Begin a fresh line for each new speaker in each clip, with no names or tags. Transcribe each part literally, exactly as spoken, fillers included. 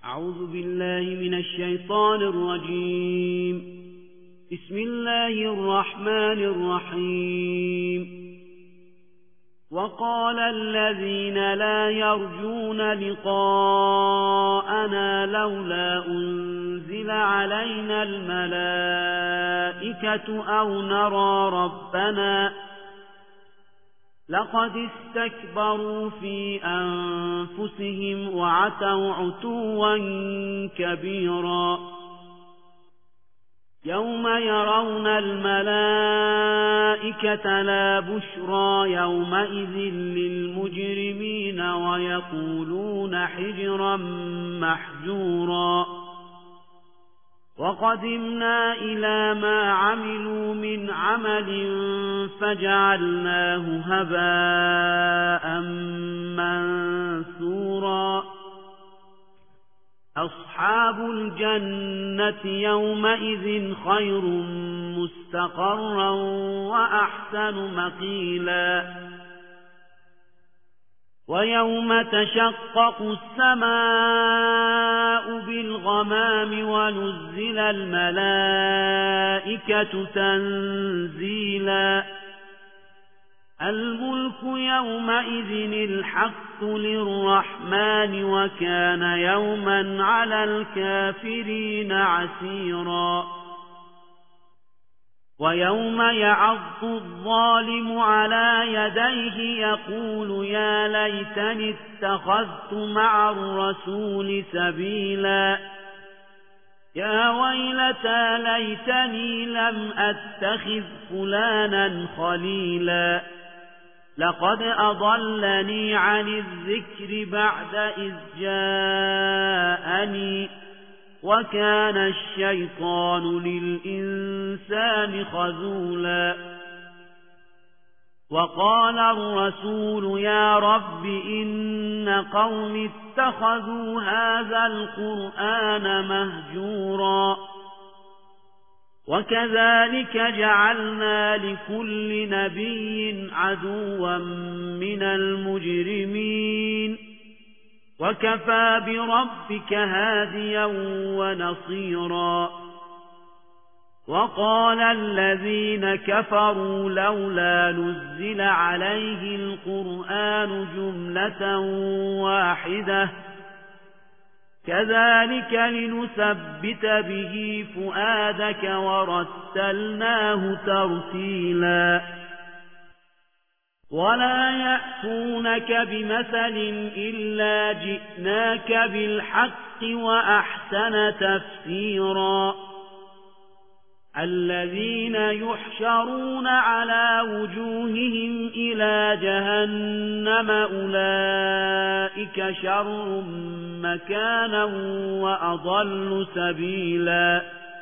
أعوذ بالله من الشيطان الرجيم. بسم الله الرحمن الرحيم. وقال الذين لا يرجون لقاءنا لولا أنزل علينا الملائكة أو نرى ربنا لقد استكبروا في أنفسهم وعتوا عتوا كبيرا. يوم يرون الملائكة لا بشرى يومئذ للمجرمين ويقولون حجرا محجورا. وقدمنا إلى ما عملوا من عمل فجعلناه هباء منثورا. أصحاب الجنة يومئذ خير مستقرا وأحسن مقيلا. ويوم تشقق السماء بالغمام ونزل الملائكة تنزيلا. الملك يومئذ الحق للرحمن وكان يوما على الكافرين عسيرا. ويوم يعض الظالم على يديه يقول يا ليتني اتخذت مع الرسول سبيلا. يا ويلتى ليتني لم أتخذ فلانا خليلا. لقد أضلني عن الذكر بعد إذ جاءني وكان الشيطان للإنسان خذولا. وقال الرسول يا رب إن قوم اتخذوا هذا القرآن مهجورا. وكذلك جعلنا لكل نبي عدوا من المجرمين وكفى بربك هاديا ونصيرا. وقال الذين كفروا لولا نزل عليه القرآن جملة واحدة كذلك لنثبت به فؤادك ورتلناه ترتيلا. ولا يأتونك بمثل إلا جئناك بالحق وأحسن تفسيرا. الذين يحشرون على وجوههم إلى جهنم أولئك شر مكانا وأضل سبيلا.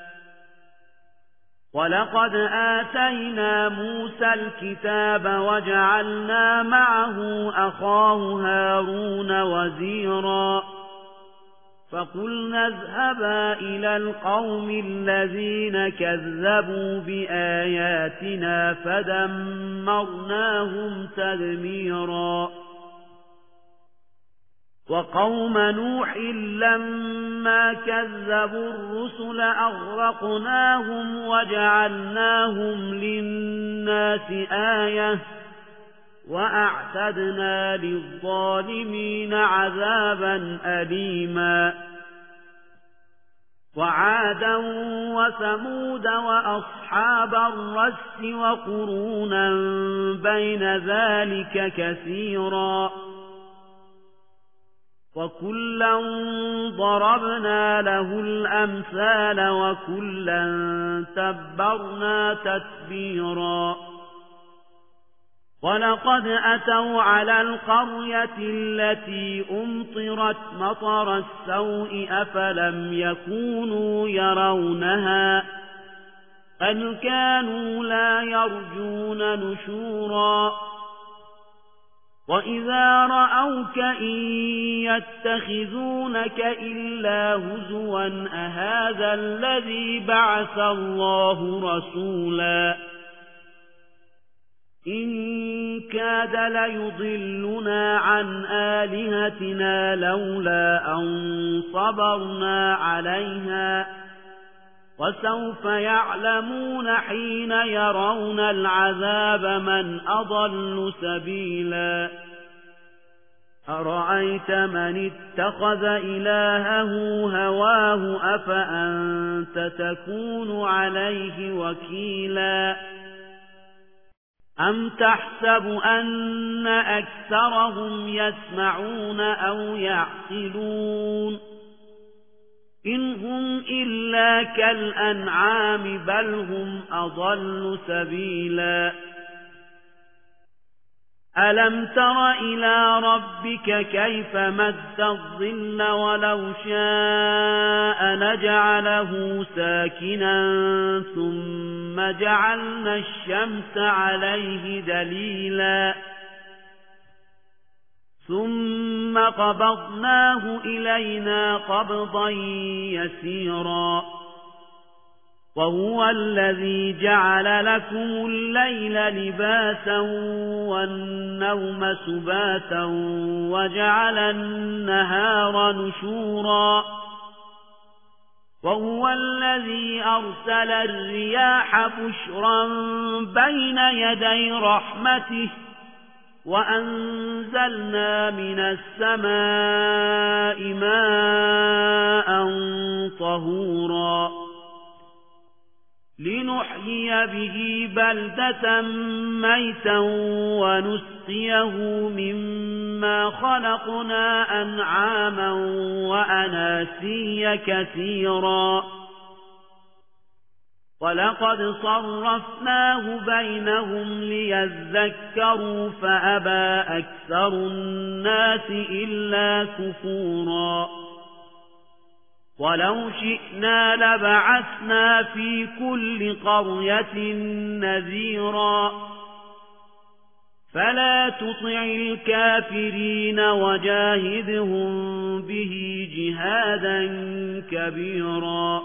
ولقد آتينا موسى الكتاب وجعلنا معه أخاه هارون وزيرا. فقلنا اذهبا إلى القوم الذين كذبوا بآياتنا فدمرناهم تدميرا. وقوم نوح لما كذبوا الرسل أغرقناهم وجعلناهم للناس آية وأعتدنا للظالمين عذابا أليما. وعادا وثمود وأصحاب الرس وقرونا بين ذلك كثيرا. وكلا ضربنا له الأمثال وكلا تبرنا تتبيرا. ولقد أتوا على القرية التي أمطرت مطر السوء أفلم يكونوا يرونها أن كانوا لا يرجون نشورا. وإذا رأوك إن يتخذونك إلا هزوا أهذا الذي بعث الله رسولا. إن كاد ليضلنا عن آلهتنا لولا أن صبرنا عليها وسوف يعلمون حين يرون العذاب من أضل سبيلا أرأيت من اتخذ إلهه هواه أفأنت تكون عليه وكيلا أم تحسب أن أكثرهم يسمعون أو يعقلون إن هم إلا كالأنعام بل هم أضل سبيلا ألم تر إلى ربك كيف مد الظل ولو شاء نجعله ساكنا ثم جعلنا الشمس عليه دليلا ثم قبضناه إلينا قبضا يسيرا وهو الذي جعل لكم الليل لباسا والنوم سباتا وجعل النهار نشورا وهو الذي أرسل الرياح بشرا بين يدي رحمته وأنزلنا من السماء ماء طهورا لنحيي به بلدة ميتا ونسقيه مما خلقنا أنعاما وأناسيا كثيرا ولقد صرفناه بينهم ليذكروا فأبى أكثر الناس إلا كفورا ولو شئنا لبعثنا في كل قرية نذيرا فلا تطع الكافرين وجاهدهم به جهادا كبيرا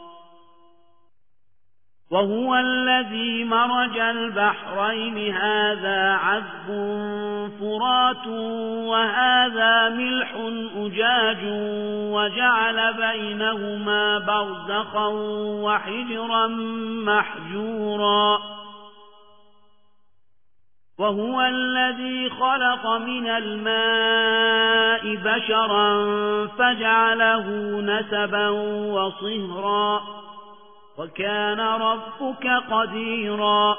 وهو الذي مرج البحرين هذا عذب فرات وهذا ملح أجاج وجعل بينهما برزخا وحجرا محجورا وهو الذي خلق من الماء بشرا فجعله نسبا وصهرا وكان ربك قديرا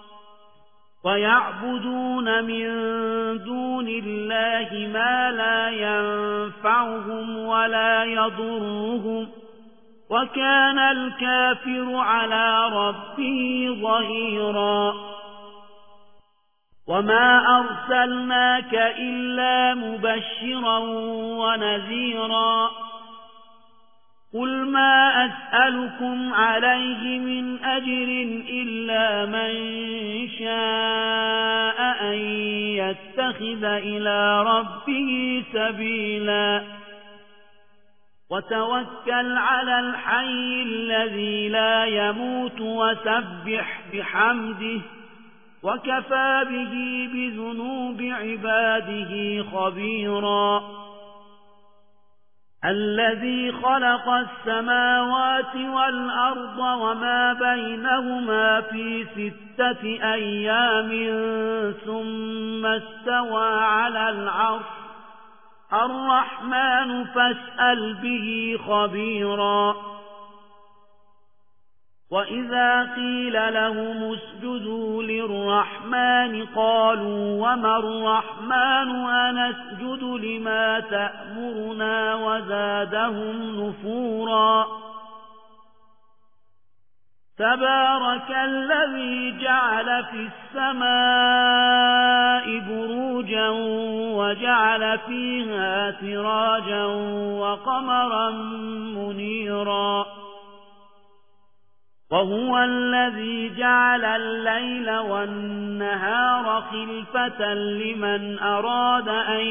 ويعبدون من دون الله ما لا ينفعهم ولا يضرهم وكان الكافر على ربه ظهيرا وما أرسلناك إلا مبشرا ونذيرا قل ما أسألكم عليه من أجر إلا من شاء أن يتخذ إلى ربه سبيلا وتوكل على الحي الذي لا يموت وسبح بحمده وكفى به بذنوب عباده خبيرا الذي خلق السماوات والأرض وما بينهما في ستة أيام ثم استوى على العرش الرحمن فاسأل به خبيرا وإذا قيل لهم اسجدوا للرحمن قالوا وما الرحمن أنسجد لما تأمرنا وزادهم نفورا تبارك الذي جعل في السماء بروجا وجعل فيها سراجا وقمرا منيرا وهو الذي جعل الليل والنهار خلفة لمن أراد أن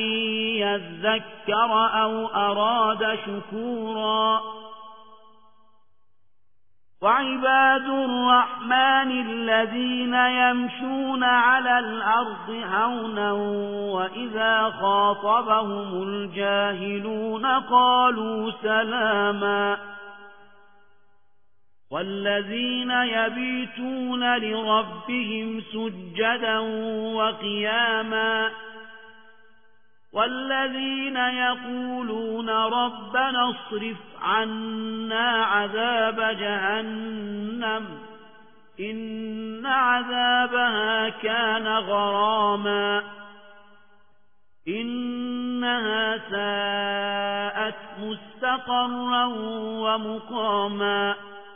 يذكر أو أراد شكورا وعباد الرحمن الذين يمشون على الأرض هونا وإذا خاطبهم الجاهلون قالوا سلاما والذين يبيتون لربهم سجدا وقياما والذين يقولون ربنا اصرف عنا عذاب جهنم إن عذابها كان غراما إنها ساءت مستقرا ومقاما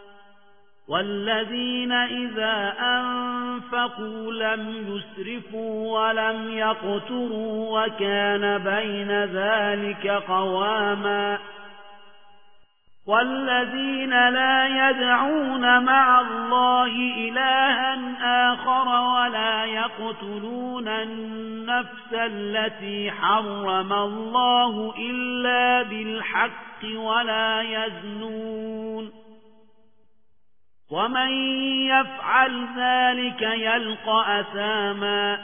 والذين إذا أنفقوا لم يسرفوا ولم يقتروا وكان بين ذلك قواما والذين لا يدعون مع الله إلها آخر ولا يقتلون النفس التي حرم الله إلا بالحق ولا يزنون ومن يفعل ذلك يلقى أثاما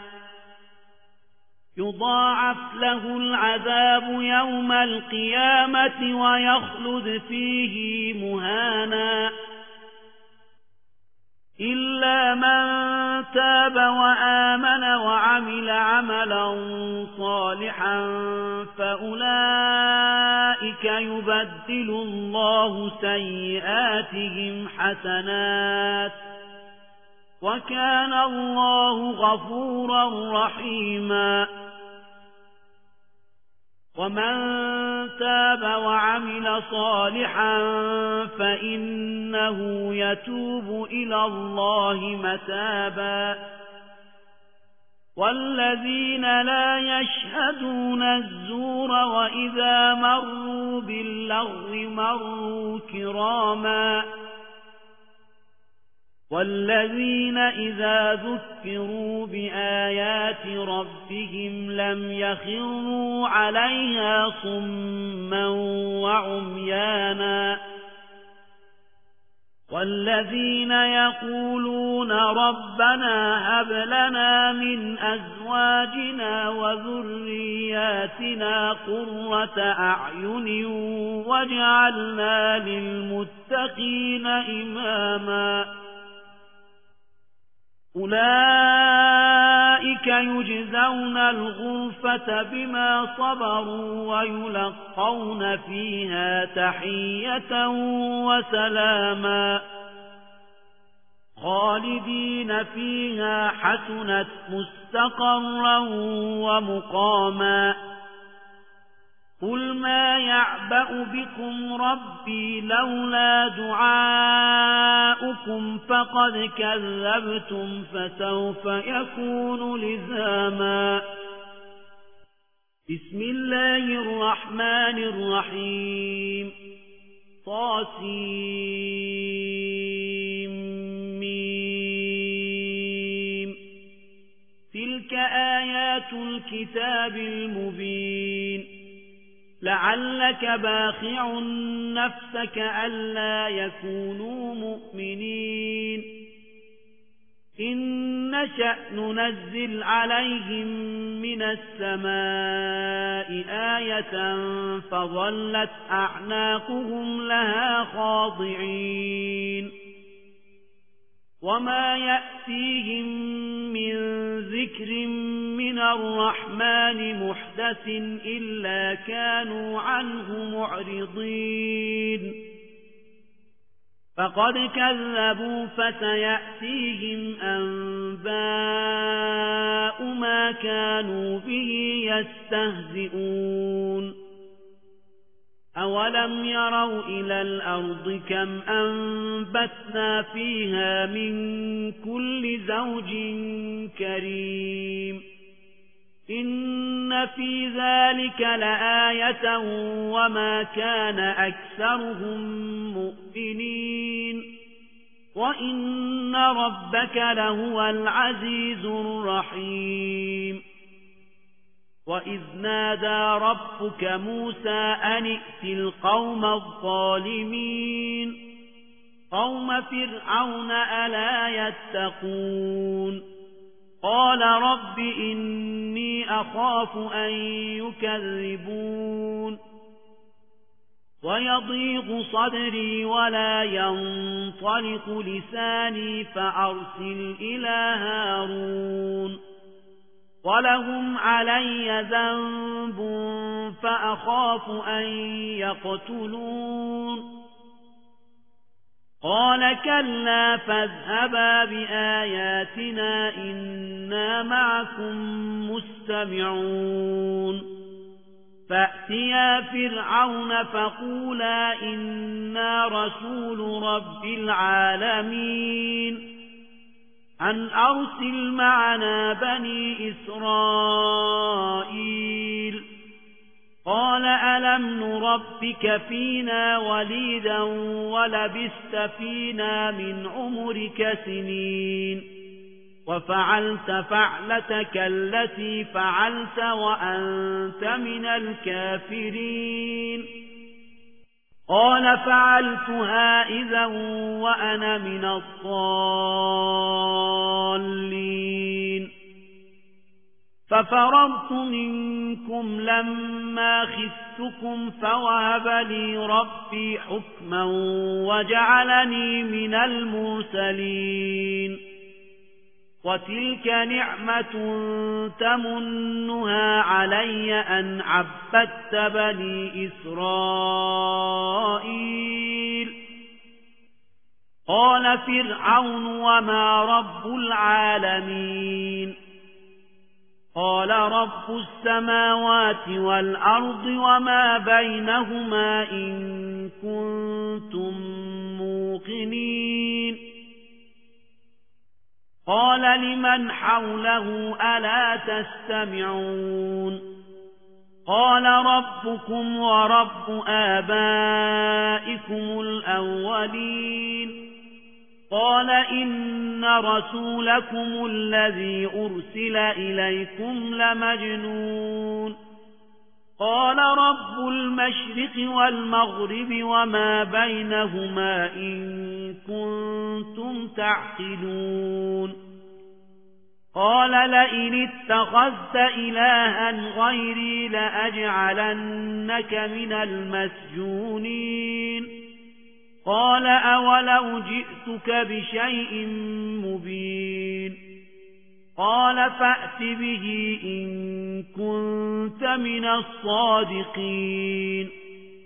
يضاعف له العذاب يوم القيامة ويخلد فيه مهانا إلا من تاب وآمن وعمل عملا صالحا فأولئك يبدل الله سيئاتهم حسنات وكان الله غفورا رحيما ومن تاب وعمل صالحا فإنه يتوب إلى الله متابا والذين لا يشهدون الزور وإذا مروا باللغو مروا كراما والذين إذا ذكروا بآيات ربهم لم يخروا عليها صما وعميانا والذين يقولون ربنا هب لنا من أزواجنا وذرياتنا قرة أعين واجعلنا للمتقين إماما أولئك يجزون الغرفة بما صبروا ويلقون فيها تحية وسلاما خالدين فيها حسنت مستقرا ومقاما قل ما يعبأ بكم ربي لولا دعاؤكم فقد كذبتم فسوف يكون لزاما بسم الله الرحمن الرحيم طاسيم تلك آيات الكتاب المبين لعلك باخع نفسك ألا يكونوا مؤمنين إن نشأ ننزل عليهم من السماء آية فظلت أعناقهم لها خاضعين وما يأتيهم من ذكر من الرحمن محدث إلا كانوا عنه معرضين فقد كذبوا فسيأتيهم أنباء ما كانوا به يستهزئون أولم يروا إلى الأرض كم أنبتنا فيها من كل زوج كريم إن في ذلك لآية وما كان أكثرهم مؤمنين وإن ربك لهو العزيز الرحيم وإذ نادى ربك موسى أن ائت القوم الظالمين قوم فرعون ألا يتقون قال رب إني أخاف أن يكذبون ويضيق صدري ولا ينطلق لساني فأرسل إلى هارون ولهم علي ذنب فأخاف أن يقتلون قال كلا فاذهبا بآياتنا إنا معكم مستمعون فأتيا فرعون فقولا إنا رسول رب العالمين أن أرسل معنا بني إسرائيل قال ألم نربك فينا وليدا ولبست فينا من عمرك سنين وفعلت فعلتك التي فعلت وأنت من الكافرين قال فعلتها إذا وأنا من الضالين ففررت منكم لما خفتكم فوهب لي ربي حكما وجعلني من المرسلين وتلك نعمة تمنها علي أن عبدت بني إسرائيل قال فرعون وما رب العالمين قال رب السماوات والأرض وما بينهما إن كنتم موقنين قال لمن حوله ألا تستمعون قال ربكم ورب آبائكم الأولين قال إن رسولكم الذي أرسل إليكم لمجنون قال رب المشرق والمغرب وما بينهما إن كنتم تعقلون قال لئن اتخذت إلها غيري لأجعلنك من المسجونين قال أولو جئتك بشيء مبين قال فأت به إن كنت من الصادقين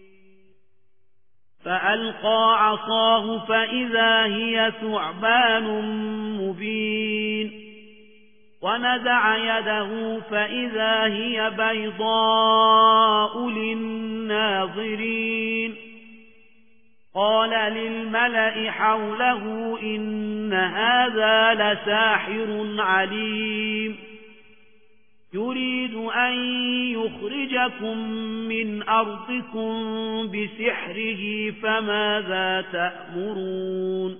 فألقى عصاه فإذا هي ثعبان مبين ونزع يده فإذا هي بيضاء للناظرين قال للملأ حوله إن هذا لساحر عليم يريد أن يخرجكم من أرضكم بسحره فماذا تأمرون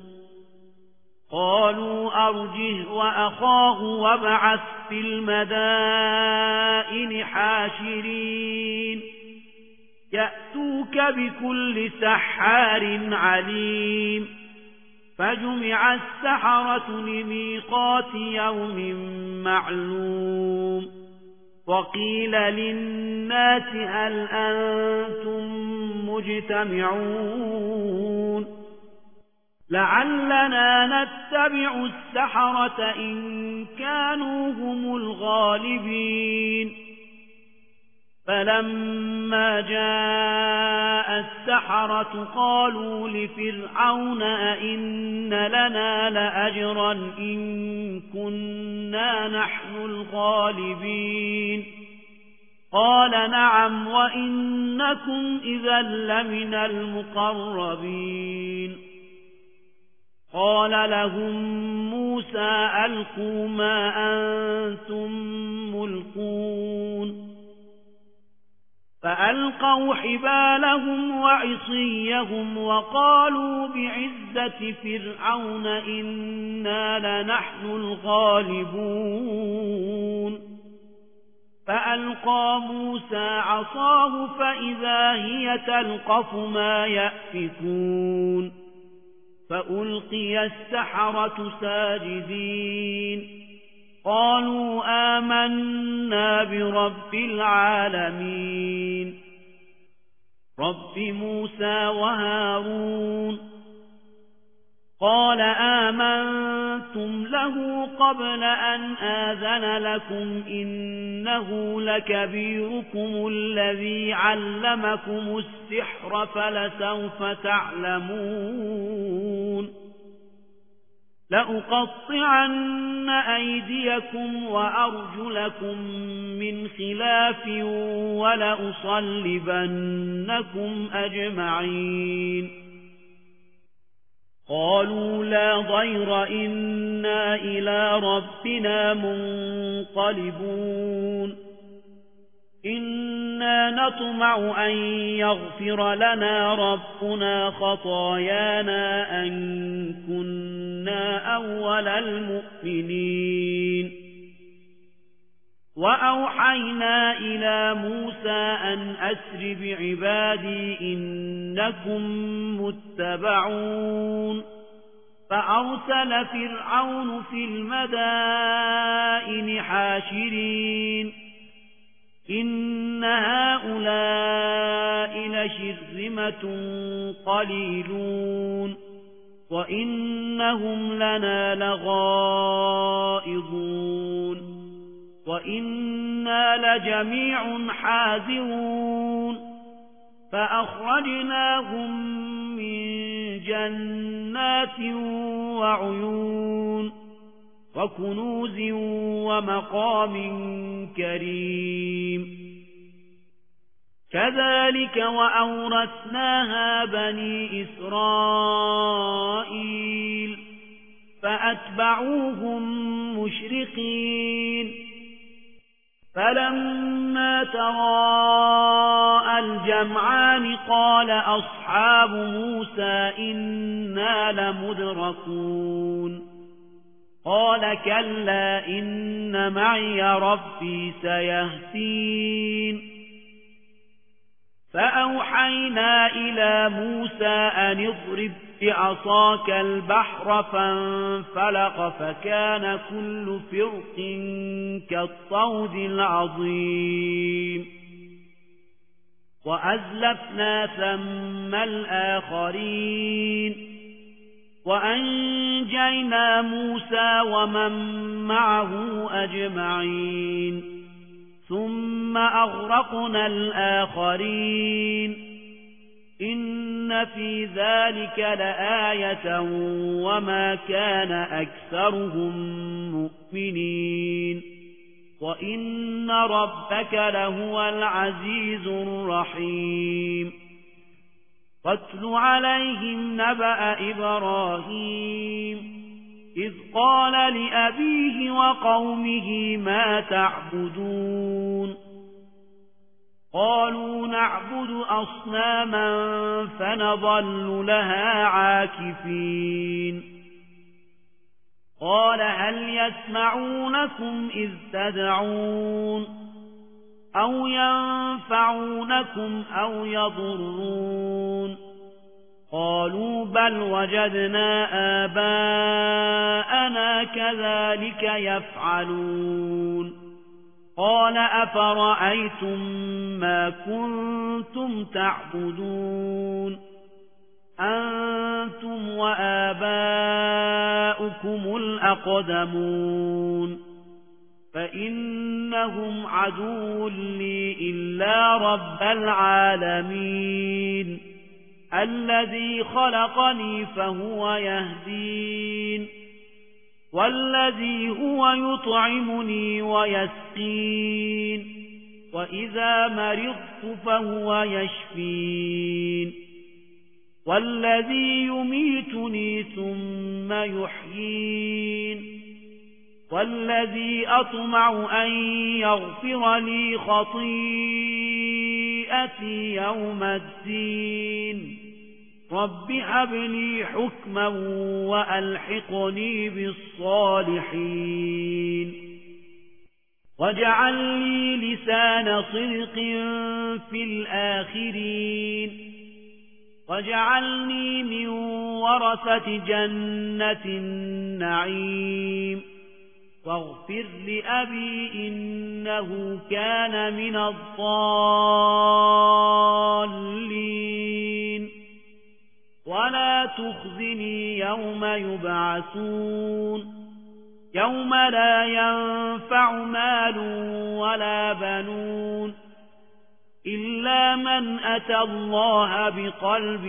قالوا أرجه وأخاه وابعث في المدائن حاشرين يأتوك بكل سحار عليم فجمع السحرة لميقات يوم معلوم وقيل للناس هل أنتم مجتمعون لعلنا نتبع السحرة إن كانوا هم الغالبين فلما جاء السحرة قالوا لفرعون أئن لنا لأجرا إن كنا نحن الغالبين قال نعم وإنكم إذا لمن المقربين قال لهم موسى ألقوا ما أنتم ملقون فألقوا حبالهم وعصيهم وقالوا بعزة فرعون إنا لنحن الغالبون فألقى موسى عصاه فإذا هي تلقف ما يأفكون فألقي السحرة ساجدين قالوا آمنا برب العالمين رب موسى وهارون قال آمنتم له قبل أن آذن لكم إنه لكبيركم الذي علمكم السحر فلسوف تعلمون لأقطعن أيديكم وأرجلكم من خلاف ولأصلبنكم أجمعين قالوا لا ضير إنا إلى ربنا منقلبون إنا نطمع أن يغفر لنا ربنا خطايانا أن كنا أول المؤمنين وأوحينا إلى موسى أن أسر بعبادي إنكم متبعون فأرسل فرعون في المدائن حاشرين إن هؤلاء لشرذمة قليلون وإنهم لنا لغائظون وإنا لجميع حاذرون فأخرجناهم من جنات وعيون وكنوز ومقام كريم كذلك وأورثناها بني إسرائيل فأتبعوهم مشرقين فلما تراءى الجمعان قال أصحاب موسى إنا لمدركون قال كلا إن معي ربي سيهدين فأوحينا إلى موسى أن اضرب بعصاك البحر فانفلق فكان كل فرق كالطود العظيم وأزلفنا ثم الآخرين وأنجينا موسى ومن معه أجمعين ثم أغرقنا الآخرين إن في ذلك لآية وما كان أكثرهم مؤمنين وإن ربك لهو العزيز الرحيم واتل عليهم نبأ إبراهيم إذ قال لأبيه وقومه ما تعبدون قالوا نعبد أصناما فنظل لها عاكفين قال هل يسمعونكم إذ تدعون أو ينفعونكم أو يضرون قالوا بل وجدنا آباءنا كذلك يفعلون قال أفرأيتم ما كنتم تعبدون أنتم وآباؤكم الأقدمون فإنهم عدو لي إلا رب العالمين الذي خلقني فهو يهدين والذي هو يطعمني ويسقين وإذا مرضت فهو يشفين والذي يميتني ثم يحيين والذي أطمع أن يغفر لي خطيئتي يوم الدين رب هب لي حكما وألحقني بالصالحين واجعل لي لسان صدق في الآخرين واجعلني من ورثة جنة النعيم واغفر لأبي إنه كان من الضالين ولا تخزني يوم يبعثون يوم لا ينفع مال ولا بنون إلا من أتى الله بقلب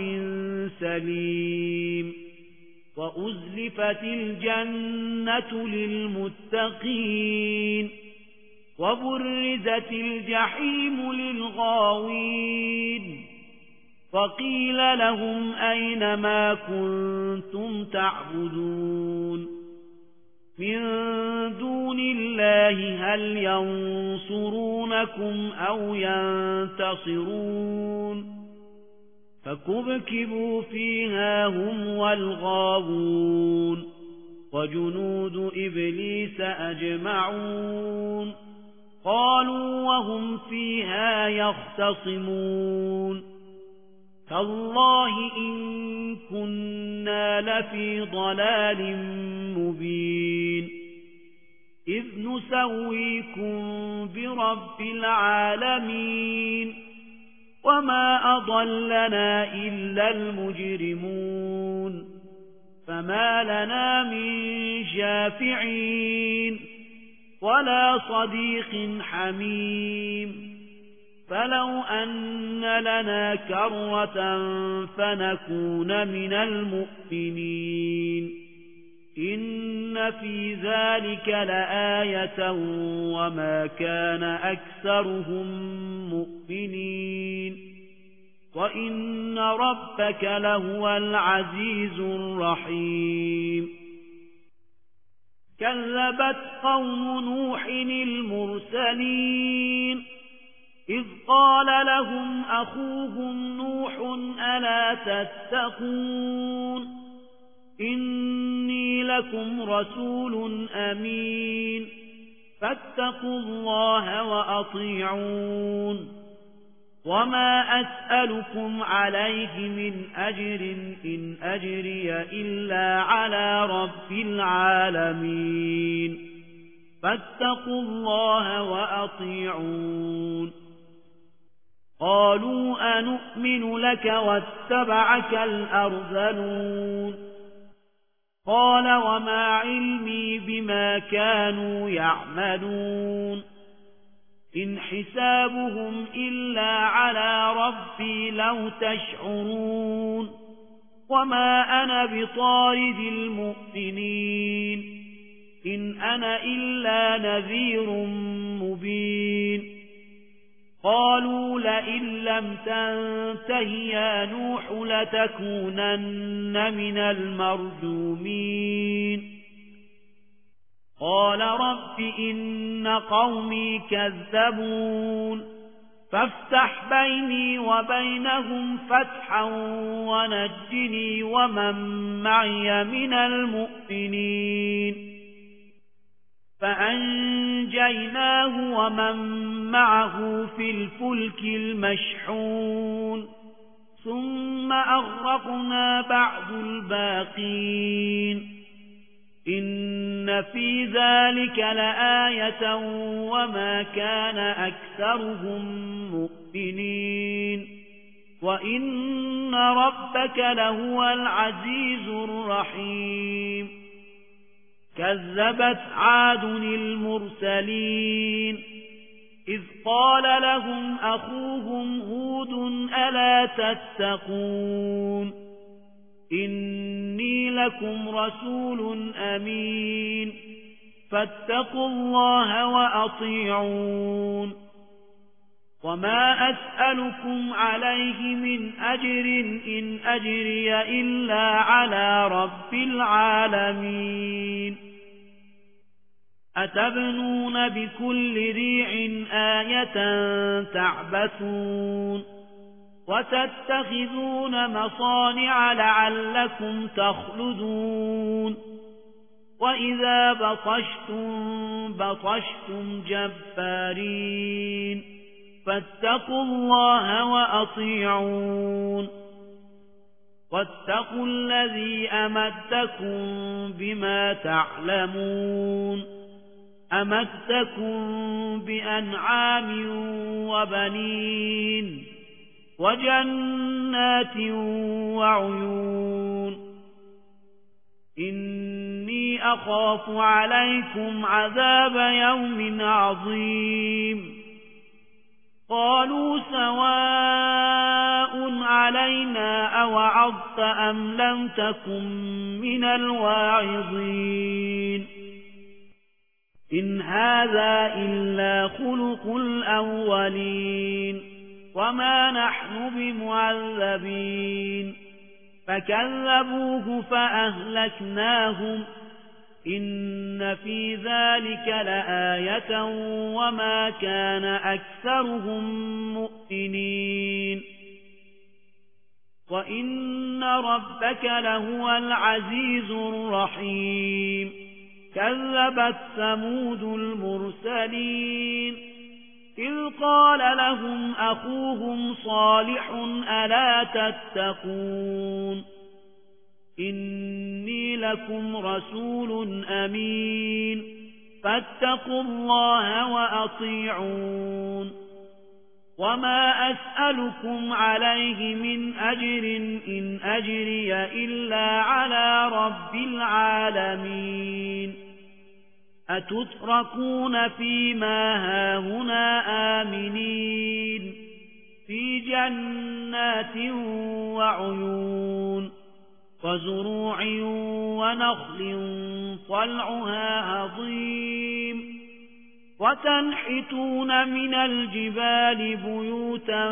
سليم وأزلفت الجنة للمتقين وبرزت الجحيم للغاوين وقيل لهم أين ما كنتم تعبدون من دون الله هل ينصرونكم أو ينتصرون فكبكبوا فيها هم والغاوون وجنود إبليس أجمعون قالوا وهم فيها يختصمون تالله إن كنا لفي ضلال مبين إذ نسويكم برب العالمين وما أضلنا إلا المجرمون فما لنا من شافعين ولا صديق حميم فلو أن لنا كرة فنكون من المؤمنين إن في ذلك لآية وما كان أكثرهم مؤمنين وإن ربك لهو العزيز الرحيم كذبت قوم نوح المرسلين إذ قال لهم أخوهم نوح ألا تتقون إني لكم رسول أمين فاتقوا الله وأطيعون وما أسألكم عليه من أجر إن أجري إلا على رب العالمين فاتقوا الله وأطيعون قالوا أنؤمن لك واتبعك الأرذلون قال وما علمي بما كانوا يعملون إن حسابهم إلا على ربي لو تشعرون وما أنا بطارد المؤمنين إن أنا إلا نذير مبين قالوا لئن لم تنته يا نوح لتكونن من المرجومين قال رب إن قومي كذبون فافتح بيني وبينهم فتحا ونجني ومن معي من المؤمنين فأنجيناه ومن معه في الفلك المشحون ثم أغرقنا بعد الباقين إن في ذلك لآية وما كان أكثرهم مؤمنين وإن ربك لهو العزيز الرحيم كذبت عاد المرسلين إذ قال لهم أخوهم هود ألا تتقون إني لكم رسول أمين فاتقوا الله وأطيعون وما أسألكم عليه من أجر إن أجري إلا على رب العالمين أتبنون بكل ريع آية تعبثون وتتخذون مصانع لعلكم تخلدون وإذا بطشتم بطشتم جبارين فاتقوا الله وأطيعون واتقوا الذي أمدكم بما تعلمون أمدكم بأنعام وبنين وجنات وعيون إني أخاف عليكم عذاب يوم عظيم قالوا سواء علينا أوعظت أم لم تكن من الواعظين إن هذا إلا خلق الأولين وما نحن بمعذبين فكذبوه فأهلكناهم إن في ذلك لآية وما كان أكثرهم مؤمنين وإن ربك لهو العزيز الرحيم كذبت ثمود المرسلين إذ قال لهم أخوهم صالح ألا تتقون إني لكم رسول أمين فاتقوا الله وأطيعون وما أسألكم عليه من أجر إن أجري إلا على رب العالمين أتتركون فيما هاهنا آمنين في جنات وعيون وزروع ونخل طلعها هضيم وتنحتون من الجبال بيوتا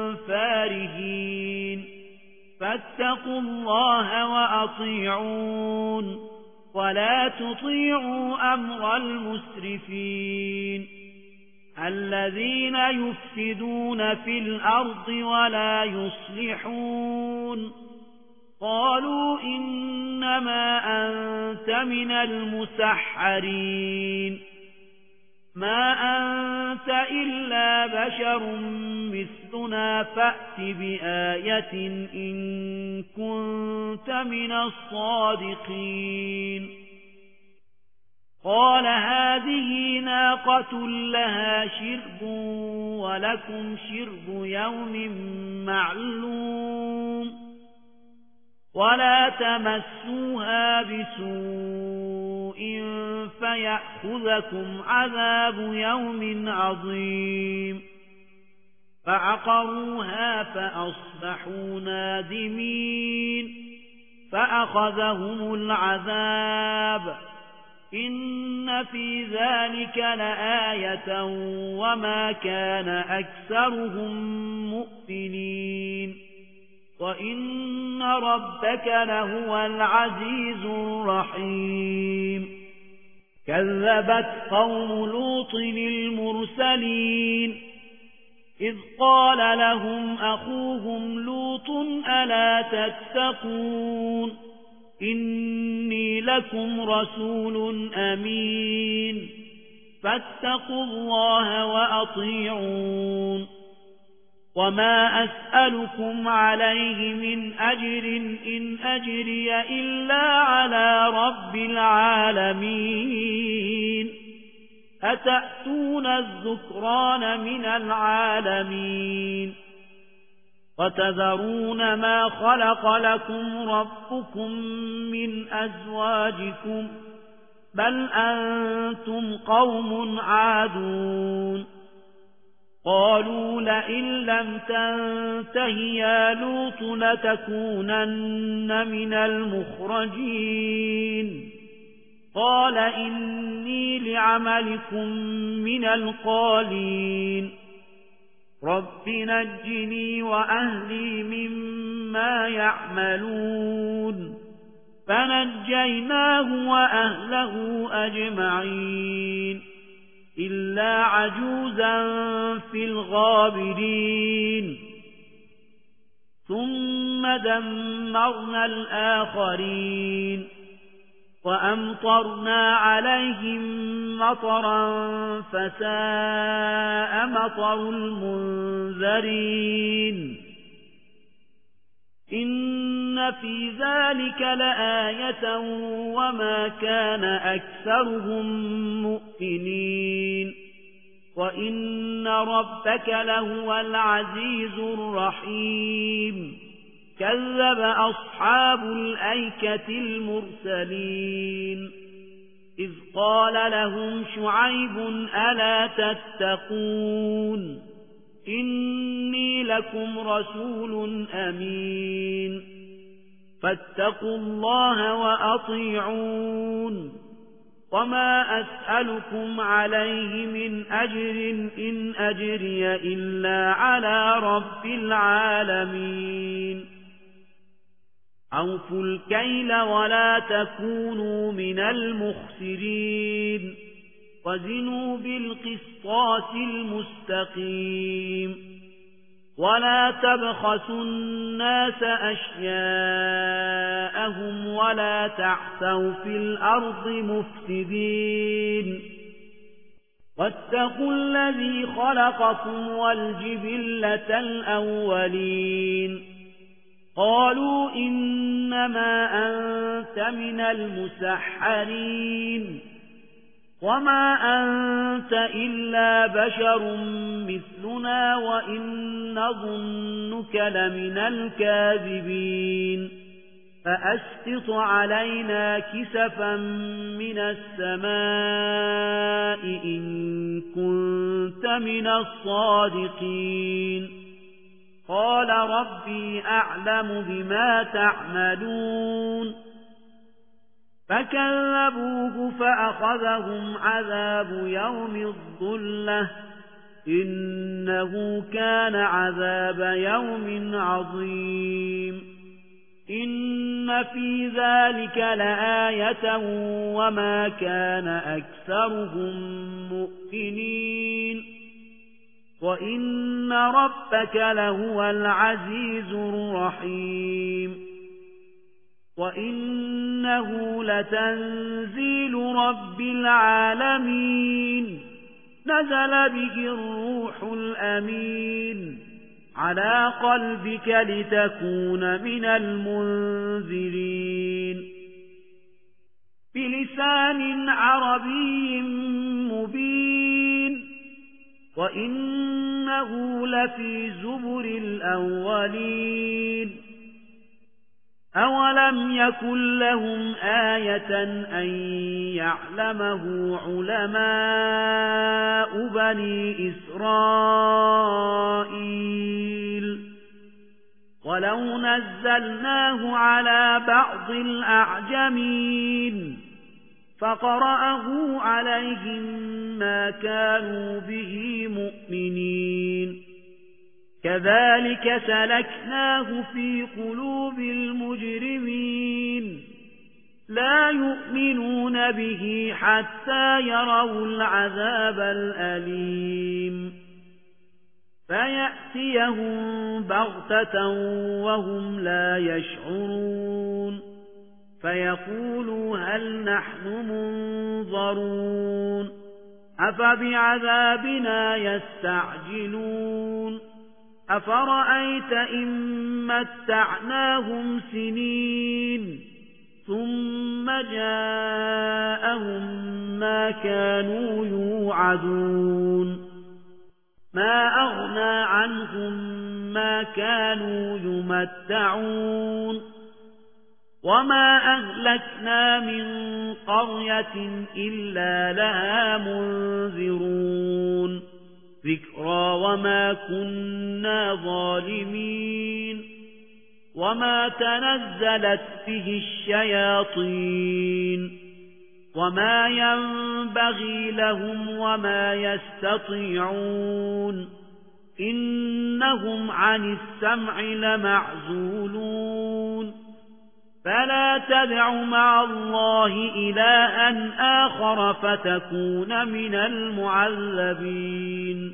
فارهين فاتقوا الله وأطيعون ولا تطيعوا أمر المسرفين الذين يفسدون في الأرض ولا يصلحون قالوا إنما أنت من المسحرين ما أنت إلا بشر مثلنا فأت بآية إن كنت من الصادقين قال هذه ناقة لها شرب ولكم شرب يوم معلوم ولا تمسوها بسوء فيأخذكم عذاب يوم عظيم فعقروها فأصبحوا نادمين فأخذهم العذاب إن في ذلك لآية وما كان أكثرهم مؤمنين وإن ربك لهو العزيز الرحيم كذبت قوم لوط المرسلين إذ قال لهم أخوهم لوط ألا تتقون إني لكم رسول أمين فاتقوا الله وأطيعون وما أسألكم عليه من أجر إن أجري إلا على رب العالمين أتأتون الذكران من العالمين وتذرون ما خلق لكم ربكم من أزواجكم بل أنتم قوم عادون قالوا لئن لم تنته يا لوط لتكونن من المخرجين قال إني لعملكم من القالين رب نجني وأهلي مما يعملون فنجيناه وأهله أجمعين إلا عجوزا في الغابرين ثم دمرنا الآخرين وأمطرنا عليهم مطرا فساء مطر المنذرين إن إن في ذلك لآية وما كان أكثرهم مؤمنين وإن ربك لهو العزيز الرحيم كذب أصحاب الأيكة المرسلين إذ قال لهم شعيب ألا تتقون إني لكم رسول أمين فاتقوا الله وأطيعون وما أسألكم عليه من أجر إن أجري إلا على رب العالمين أوفوا الكيل ولا تكونوا من المخسرين وزنوا بالقسطاس المستقيم ولا تبخسوا الناس أشياءهم ولا تعثوا في الأرض مفسدين واتقوا الذي خلقكم والجبلة الأولين قالوا إنما أنت من المسحرين وما أنت إلا بشر مثلنا وإن نظنك لمن الكاذبين فأسقط علينا كسفا من السماء إن كنت من الصادقين قال ربي أعلم بما تعملون فكذبوه فأخذهم عذاب يوم الظلة إنه كان عذاب يوم عظيم إن في ذلك لآية وما كان أكثرهم مؤمنين وإن ربك لهو العزيز الرحيم وإنه لتنزيل رب العالمين نزل به الروح الأمين على قلبك لتكون من المنذرين بلسان عربي مبين وإنه لفي زبر الأولين أولم يكن لهم آية أن يعلمه علماء بني إسرائيل ولو نزلناه على بعض الأعجمين فقرأه عليهم ما كانوا به مؤمنين كذلك سلكناه في قلوب المجرمين لا يؤمنون به حتى يروا العذاب الأليم فيأتيهم بغتة وهم لا يشعرون فيقولوا هل نحن منظرون أفبعذابنا يستعجلون أفرأيت إن متعناهم سنين ثم جاءهم ما كانوا يوعدون ما أغنى عنهم ما كانوا يمتعون وما أهلكنا من قرية إلا لها منذرون ذكرى وما كنا ظالمين وما تنزلت به الشياطين وما ينبغي لهم وما يستطيعون إنهم عن السمع لمعزولون فلا تدع مع الله إلها آخر فتكون من المعذبين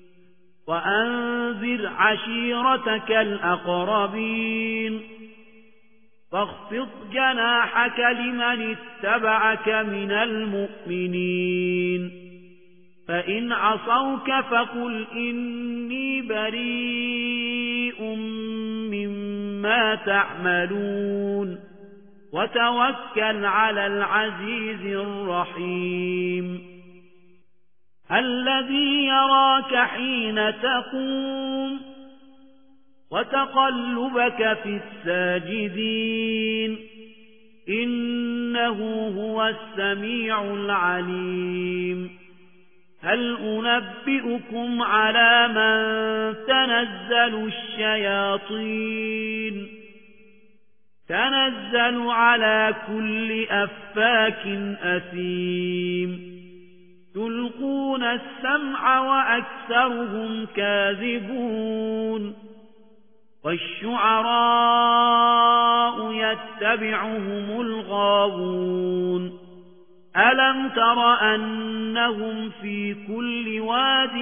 وأنذر عشيرتك الأقربين واخفض جناحك لمن اتبعك من المؤمنين فإن عصوك فقل إني بريء مما ما تعملون وتوكل على العزيز الرحيم الذي يراك حين تقوم وتقلبك في الساجدين إنه هو السميع العليم هل أنبئكم على من تنزل الشياطين تنزل على كل أفاك أثيم يلقون السمع وأكثرهم كاذبون والشعراء يتبعهم الغاوون ألم تر أنهم في كل واد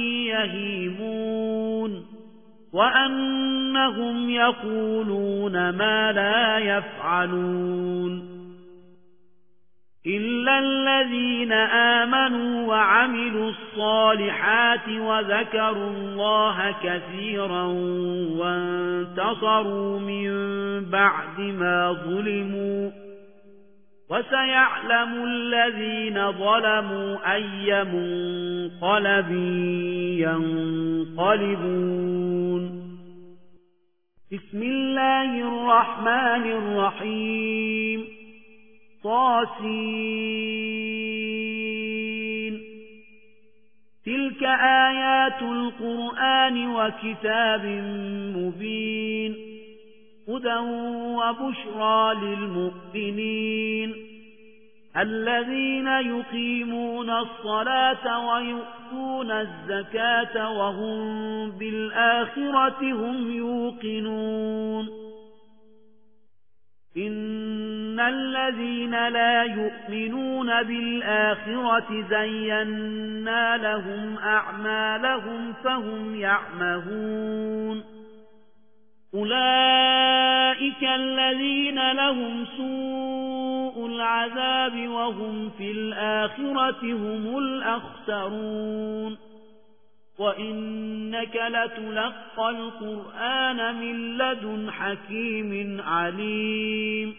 يهيمون وأنهم يقولون ما لا يفعلون إلا الذين آمنوا وعملوا الصالحات وذكروا الله كثيرا وانتصروا من بعد ما ظلموا وسيعلم الذين ظلموا أي منقلب ينقلبون بسم الله الرحمن الرحيم طاسين تلك آيات القرآن وكتاب مبين هدى وبشرى للمؤمنين الذين يقيمون الصلاة ويؤتون الزكاة وهم بالآخرة هم يوقنون إن الذين لا يؤمنون بالآخرة زينا لهم أعمالهم فهم يعمهون أولئك الذين لهم سوء العذاب وهم في الآخرة هم الأخسرون وإنك لتلقى القرآن من لدن حكيم عليم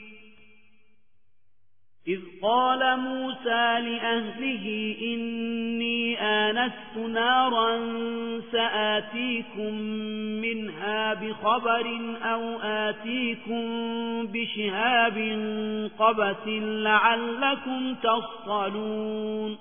إذ قال موسى لأهله إني آنست نارا سآتيكم منها بخبر أو آتيكم بشهاب قبس لعلكم تصطلون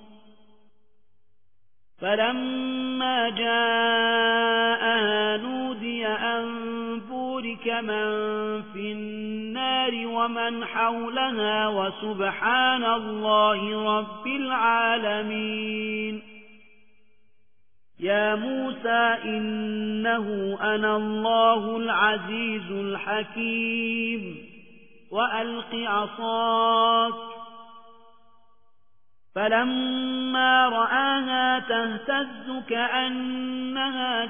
فلما جاءها نودي أن بورك من في النار ومن حولها وسبحان الله رب العالمين يا موسى إنه أنا الله العزيز الحكيم وألق عصاك فلما رآها تهتز كأنها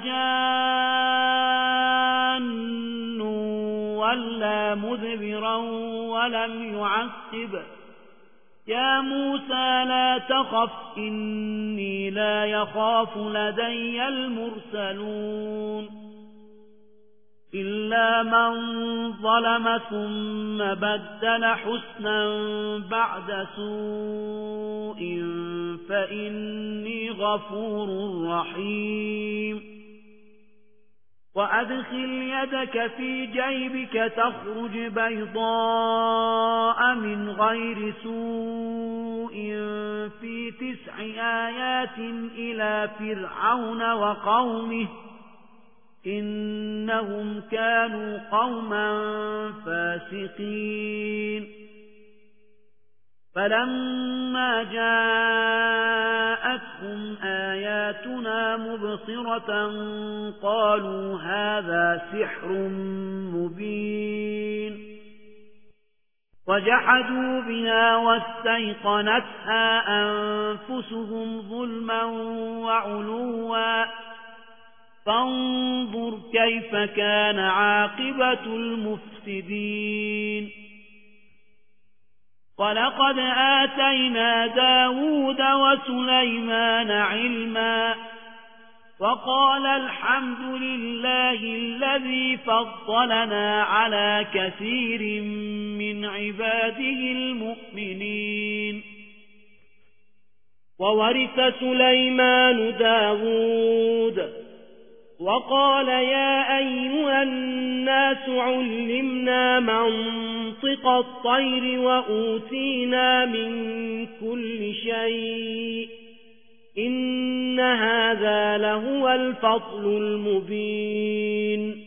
جان ولا مدبرا ولم يعقب يا موسى لا تخف إني لا يخاف لدي المرسلون إلا من ظلم ثم بدل حسنا بعد سوء فإني غفور رحيم وأدخل يدك في جيبك تخرج بيضاء من غير سوء في تسع آيات إلى فرعون وقومه إنهم كانوا قوما فاسقين فلما جاءتهم آياتنا مبصرة قالوا هذا سحر مبين وجحدوا بها واستيقنتها أنفسهم ظلما وعلوا فانظر كيف كان عاقبة المفسدين ولقد آتينا داود وسليمان علما وقال الحمد لله الذي فضلنا على كثير من عباده المؤمنين. وورث سليمان داود وقال يا أيها الناس علمنا منطق الطير وأوتينا من كل شيء إن هذا لهو الفضل المبين.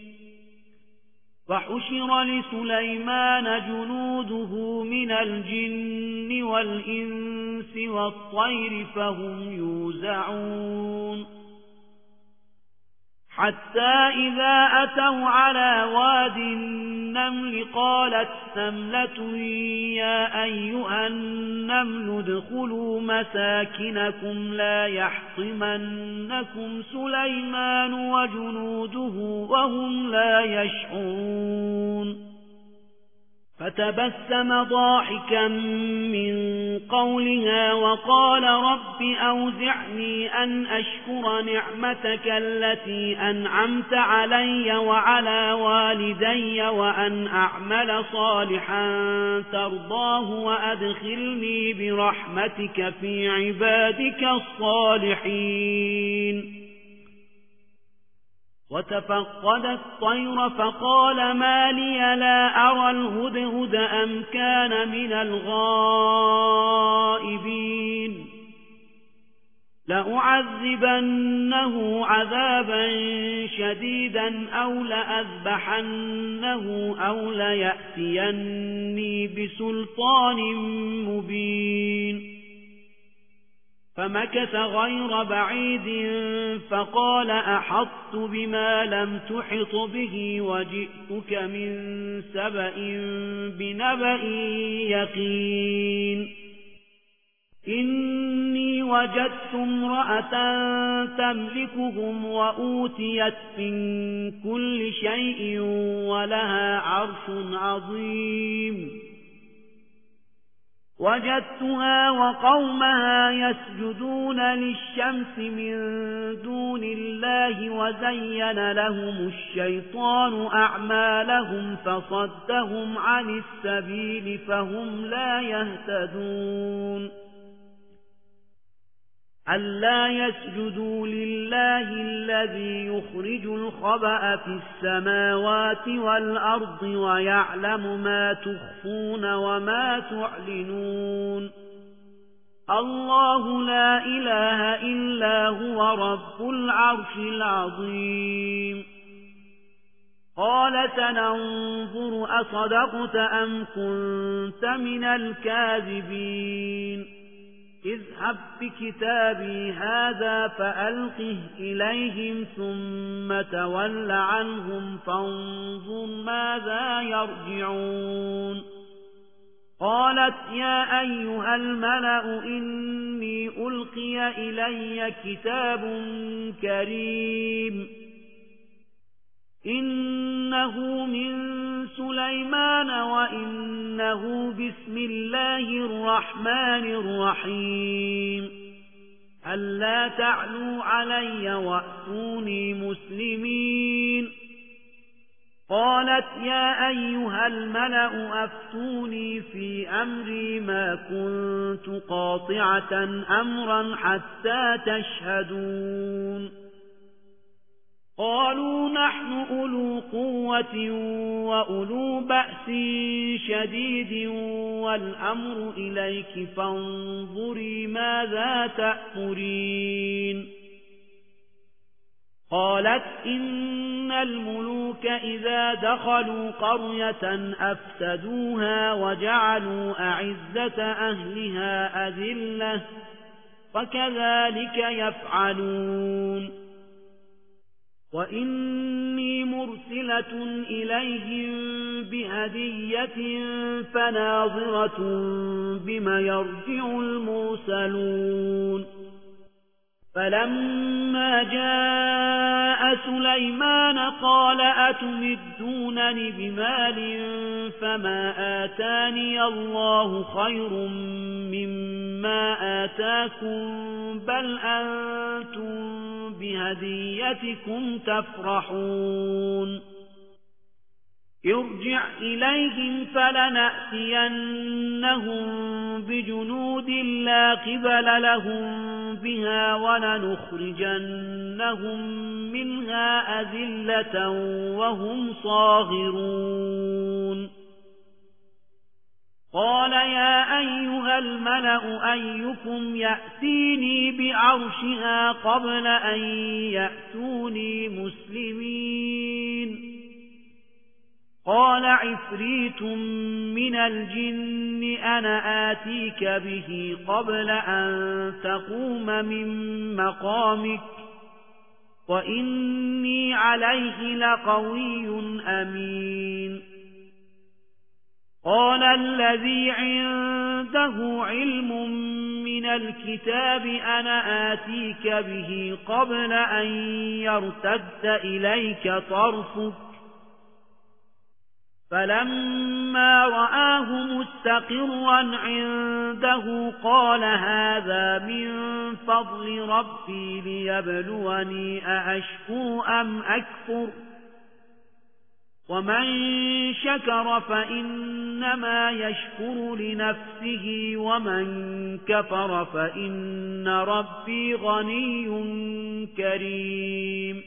وحشر لسليمان جنوده من الجن والإنس والطير فهم يوزعون حتى إذا أتوا على واد النمل قالت نملة يا أيها النمل ادخلوا مساكنكم لا يحطمنكم سليمان وجنوده وهم لا يشعرون. فتبسم ضاحكا من قولها وقال رب أوزعني أن أشكر نعمتك التي أنعمت علي وعلى والدي وأن أعمل صالحا ترضاه وأدخلني برحمتك في عبادك الصالحين. وتفقد الطير فقال ما لي لا أرى الهدهد أم كان من الغائبين لأعذبنه عذابا شديدا أو لأذبحنه أو ليأتيني بسلطان مبين. فمكث غير بعيد فقال أحطت بما لم تحط به وجئتك من سبأ بنبأ يقين. إني وجدت امرأة تملكهم وأوتيت من كل شيء ولها عرش عظيم. وجدتها وقومها يسجدون للشمس من دون الله وزين لهم الشيطان أعمالهم فصدهم عن السبيل فهم لا يهتدون. ألا يسجدوا لله الذي يخرج الخبأ في السماوات والأرض ويعلم ما تخفون وما تعلنون. الله لا إله إلا هو رب العرش العظيم. قال سننظر أصدقت أم كنت من الكاذبين. اذهب بكتابي هذا فألقه إليهم ثم تول عنهم فانظر ماذا يرجعون. قالت يا أيها الملأ إني ألقي إلي كتاب كريم إنه من سليمان وإنه بسم الله الرحمن الرحيم. ألا تعلوا علي وأتوني مسلمين. قالت يا أيها الملأ أفتوني في أمري ما كنت قاطعة أمرا حتى تشهدون. قالوا نحن أولو قوة وأولو بأس شديد والأمر إليك فانظري ماذا تأمرين. قالت إن الملوك إذا دخلوا قرية أفسدوها وجعلوا أعزة أهلها أذلة وكذلك يفعلون. وإني مرسلة إليهم بهدية فناظرة بما يرجع المرسلون. فلما جاء سليمان قال أتمدونني بمال فما آتاني الله خير مما آتاكم بل أنتم بهديتكم تفرحون ارجع إليهم فلنأتينهم بجنود لا قبل لهم بها ولنخرجنهم منها أذلة وهم صاغرون قال يا أيها الملأ أيكم يأتيني بعرشها قبل أن يأتوني مسلمين قال عفريت من الجن أنا آتيك به قبل أن تقوم من مقامك وإني عليه لقوي أمين قال الذي عنده علم من الكتاب أنا آتيك به قبل أن يرتد إليك طرفك فلما رآه مستقرا عنده قال هذا من فضل ربي ليبلوني أأشكر أم أكفر ومن شكر فإنما يشكر لنفسه ومن كفر فإن ربي غني كريم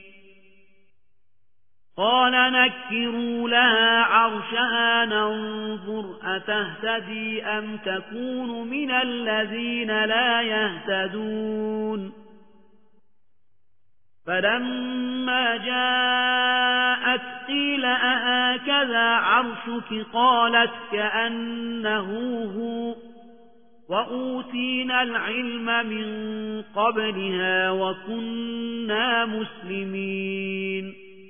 قال نكروا لها عرشها ننظر أتهتدي أم تكون من الذين لا يهتدون فلما جاءت قيل أهكذا عرشك قالت كأنه هو وأوتينا العلم من قبلها وكنا مسلمين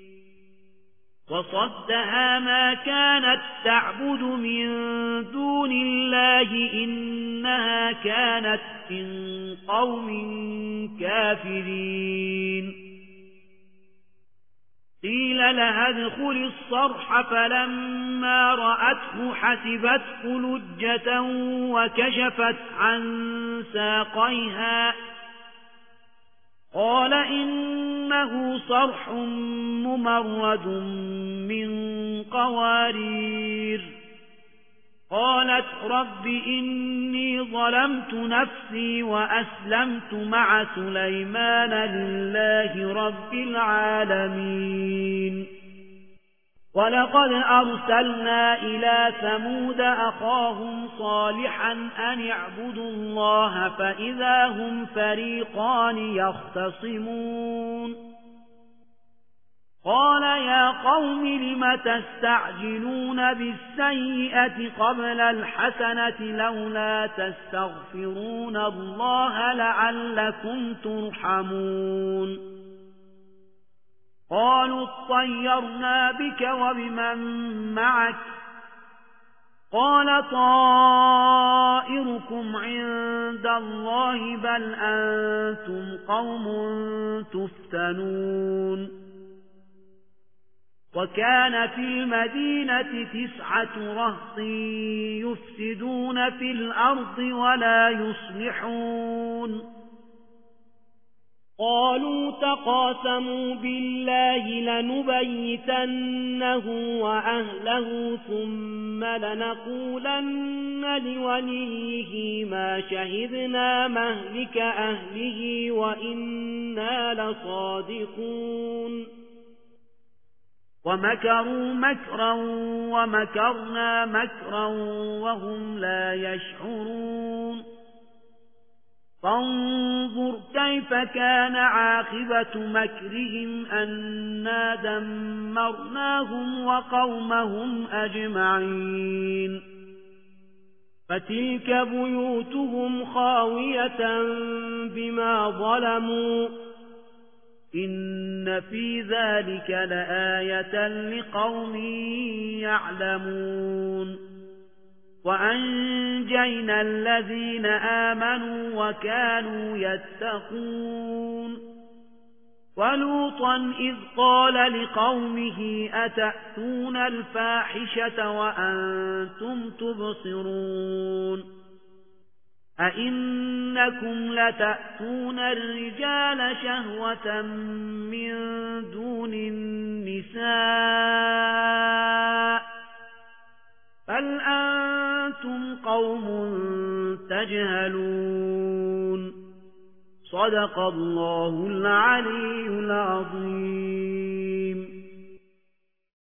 وصدها ما كانت تعبد من دون الله إنها كانت من قوم كافرين قيل لها ادخل الصرح فلما رأته حسبته لجة وكشفت عن ساقيها قال إنه صرح ممرد من قوارير قالت رب إني ظلمت نفسي وأسلمت مع سليمان لله رب العالمين ولقد أرسلنا إلى ثمود أخاهم صالحا أن اعبدوا الله فإذا هم فريقان يختصمون قال يا قوم لم تستعجلون بالسيئة قبل الحسنة لولا تستغفرون الله لعلكم ترحمون قالوا اطيرنا بك وبمن معك قال طائركم عند الله بل أنتم قوم تفتنون وكان في المدينة تسعة رهط يفسدون في الأرض ولا يصلحون قالوا تقاسموا بالله لنبيتنه وأهله ثم لنقولن لوليه ما شهدنا مهلك أهله وإنا لصادقون ومكروا مكرا ومكرنا مكرا وهم لا يشعرون فانظر كيف كان عاقبة مكرهم أنا دمرناهم وقومهم أجمعين فتلك بيوتهم خاوية بما ظلموا إن في ذلك لآية لقوم يعلمون وأنجينا الذين آمنوا وكانوا يتقون ولوطا إذ قال لقومه أتأتون الفاحشة وأنتم تبصرون أئنكم لتأتون الرجال شهوة من دون النساء بل أنتم قوم تجهلون صدق الله العلي العظيم.